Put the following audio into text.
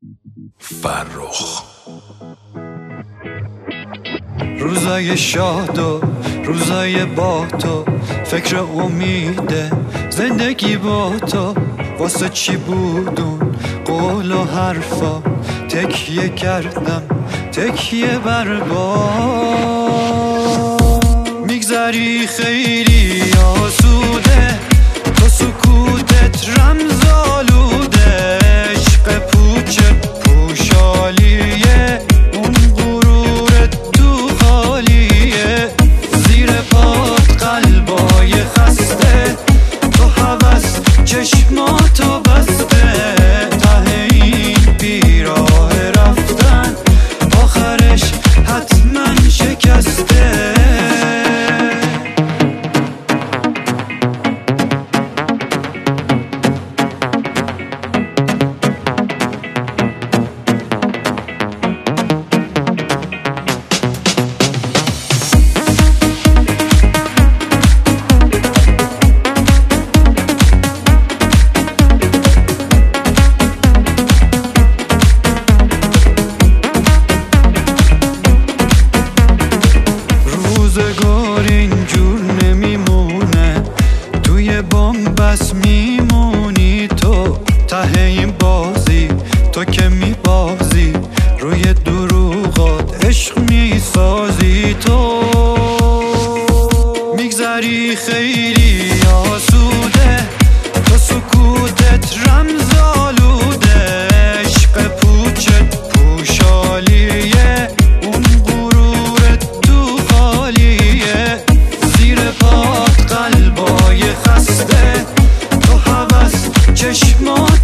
فرخ. روزای شاد و روزای با تو، فکر امیده زندگی با تو. واسه چی بودون قول و حرفا، تکیه کردم تکیه بر باد. میگذری خیلی آسوده، تو سکوتت رمزآلوده. عشق پوچ پوشالیه، اون غرورت تو خالیه. زیر پات قلبای خسته، تو هوس چشماتو بسته. ته این بیراه رفتن آخرش حتما شکسته. روزگار اینجور نمیمونه، توی بس میمونی تو. ته این بازی تو که میبازی، روی دروغات عشق میسازی تو. میگذری خیلی آسوده، تو سکوتت رمزآلوده. عشق پوچت پوشالیه، اون غرورت تو خالیه. زیر پات قلبای خسته، تو هوس چشمات